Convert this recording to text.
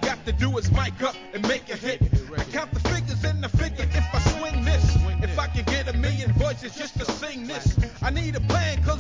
got to do is mic up and make a hit. I count the figures in the figure if I swing this. If I can get 1 million voices just to sing this. I need a plan, cause